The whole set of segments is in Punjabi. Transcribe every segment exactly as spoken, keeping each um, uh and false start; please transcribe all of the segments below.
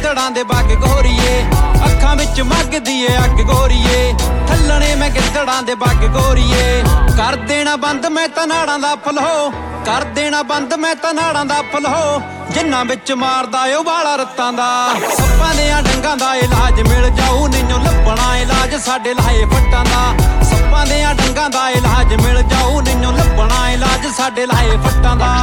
ਗਿੱਦੜਾਂ ਦੇ ਬਾਗ ਗੋਰੀਏ, ਅੱਖਾਂ ਵਿੱਚ ਮੱਗਦੀ ਏ ਅੱਗ ਗੋਰੀਏ, ਥੱਲਣੇ ਮੈਂ ਗਿੱਦੜਾਂ ਦੇ ਬਾਗ ਗੋਰੀਏ। ਕਰ ਦੇਣਾ ਬੰਦ ਮੈਂ ਤਾਂ ਨਾੜਾਂ ਦਾ ਫਲੋ, ਕਰ ਦੇਣਾ ਬੰਦ ਮੈਂ ਤਾਂ ਨਾੜਾਂ ਦਾ ਫਲੋ, ਜਿੰਨਾਂ ਵਿੱਚ ਮਾਰਦਾ ਓ ਵਾਲਾ ਰੱਤਾਂ ਦਾ। ਸੱਪਾਂ ਦੀਆਂ ਡੰਗਾਂ ਦਾ ਇਲਾਜ ਮਿਲ ਜਾਊ, ਨੈਨੂੰ ਲੱਭਣਾ ਇਲਾਜ ਸਾਡੇ ਲਾਏ ਫੱਟਾਂ ਦਾ। ਸੱਪਾਂ ਦੀਆਂ ਡੰਗਾਂ ਦਾ ਇਲਾਜ ਮਿਲ ਜਾਊ, ਨੈਨੂੰ ਲੱਭਣਾ ਇਲਾਜ ਸਾਡੇ ਲਾਏ ਫੱਟਾਂ ਦਾ।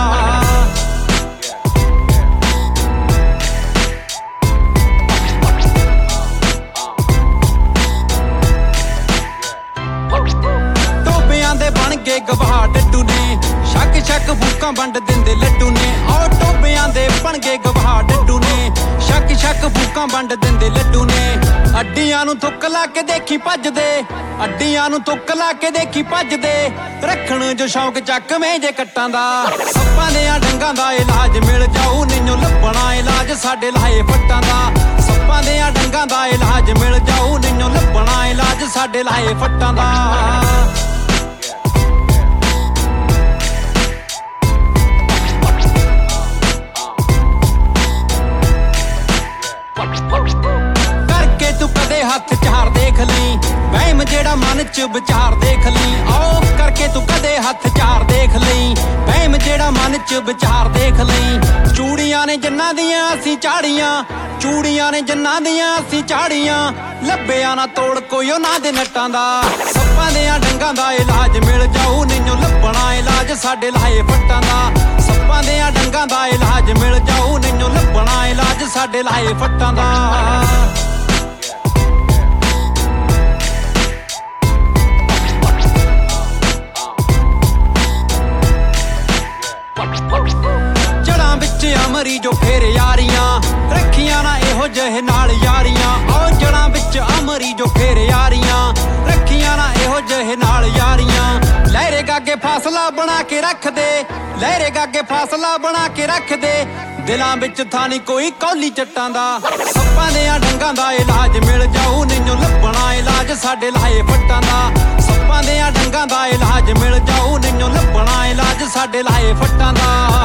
ਟੋਬਿਆਂ ਦੇ ਬਣ ਕੇ ਗਵਾਹ ਡੱਡੂ ਨੇ, ਸ਼ੱਕ ਸ਼ੱਕ ਭੂਕਾਂ ਵੰਡ ਦਿੰਦੇ ਲੱਡੂ ਨੇ। ਉਹ ਟੋਬਿਆਂ ਦੇ ਬਣ ਕੇ ਗਵਾਹ ਡੱਡੂ ਨੇ, ਸ਼ੱਕ ਸ਼ੱਕ ਭੂਕਾਂ ਵੰਡ ਦਿੰਦੇ ਲੱਡੂ ਨੇ। ਅੱਡੀਆਂ ਨੂੰ ਥੁੱਕ ਲਾ ਕੇ ਦੇਖੀ ਭੱਜਦੇ, ਅੱਡੀਆਂ ਨੂੰ ਥੁੱਕ ਲਾ ਕੇ ਦੇਖੀ ਭੱਜਦੇ, ਰੱਖਣ ਜੋ ਸ਼ੌਂਕ ਚੱਕ ਮੇਜੇ ਕੱਟਾਂ ਦਾ। ਸੱਪਾਂ ਦੀਆਂ ਡੰਗਾਂ ਦਾ ਇਲਾਜ ਮਿਲ ਜਾਊ, ਨੈਨੂੰ ਲੱਭਣਾ ਇਲਾਜ ਸਾਡੇ ਲਾਏ ਫੱਟਾਂ ਦਾ। ਸੱਪਾਂ ਦੀਆਂ ਡੰਗਾਂ ਦਾ ਇਲਾਜ ਮਿਲ ਜਾਊ, ਨੈਨੂੰ ਲੱਭਣਾ ਇਲਾਜ ਸਾਡੇ ਲਾਏ ਫੱਟਾਂ ਦਾ। ਕਰਕੇ ਤੂੰ ਕਦੇ ਹੱਥ ਚਾਰ ਦੇਖ ਲਈ, ਵਹਿਮ ਜਿਹੜਾ ਮਨ ਚ ਵਿਚਾਰ ਦੇਖ ਲਈ। ਆਓ ਕਰਕੇ ਤੂੰ ਕਦੇ ਹੱਥ ਚਾਰ ਦੇਖ ਲਈ, ਵਹਿਮ ਜਿਹੜਾ ਮਨ ਚ ਵਿਚਾਰ ਦੇਖ ਲਈ। ਚੂੜੀਆਂ ਨੇ ਜਿੰਨਾਂ ਦੀਆਂ ਅਸੀਂ ਝਾੜੀਆਂ, ਚੂੜੀਆਂ ਨੇ ਜਿੰਨਾਂ ਦੀਆਂ ਅਸੀਂ ਝਾੜੀਆਂ, ਲੱਭਿਆ ਨਾ ਤੋੜ ਕੋਈ ਉਹਨਾਂ ਦੇ ਨੱਟਾਂ ਦਾ। ਸੱਪਾਂ ਦੀਆਂ ਡੰਗਾਂ ਦਾ ਇਲਾਜ ਮਿਲ ਜਾਊ, ਨੈਨੂੰ ਲੱਭਣਾ ਇਲਾਜ ਸਾਡੇ ਲਾਏ ਫੱਟਾਂ ਦਾ। ਸੱਪਾਂ ਦੀਆਂ ਡੰਗਾਂ ਦਾ ਇਲਾਜ ਮਿਲ ਜਾਊ, ਨੈਨੂੰ ਲੱਭਣਾ ਇਲਾਜ ਸਾਡੇ ਲਾਏ ਫੱਟਾਂ ਦਾ। ਜੜਾਂ ਵਿੱਚ ਅਮਰੀ ਜੋ ਫੇਰ ਯਾਰੀਆਂ, ਰੱਖੀਆਂ ਨਾ ਇਹੋ ਜਿਹੇ ਨਾਲ ਯਾਰੀਆਂ। ਉਹ ਜੜਾਂ ਵਿੱਚ ਅਮਰੀ ਜੋ ਫੇਰ ਯਾਰੀਆਂ, ਰੱਖੀਆਂ ਨਾ ਇਹੋ ਜਿਹੇ ਨਾਲ ਯਾਰੀਆਂ। ਲਹਿਰੇ ਗਾਗੇ ਫਾਸਲਾ ਬਣਾ ਕੇ ਰੱਖਦੇ, ਲਹਿਰੇ ਗਾਗੇ ਫਾਸਲਾ ਬਣਾ ਕੇ ਰੱਖਦੇ, ਦਿਲਾਂ ਵਿੱਚ ਥਾਂ ਨੀ ਕੋਈ ਕੌਲੀ ਚੱਟਾਂ ਦਾ। ਸੱਪਾਂ ਦੀਆਂ ਡੰਗਾਂ ਦਾ ਇਲਾਜ ਮਿਲ ਜਾਊ, ਨੈਨੂੰ ਲੱਭਣਾ ਇਲਾਜ ਸਾਡੇ ਲਾਏ ਫੱਟਾਂ ਦਾ। ਸੱਪਾਂ ਦੀਆਂ ਡੰਗਾਂ ਦਾ ਇਲਾਜ ਮਿਲ ਜਾਊ, ਨੈਨੂੰ ਲੱਭਣਾ ਇਲਾਜ ਸਾਡੇ ਲਾਏ ਫੱਟਾਂ ਦਾ।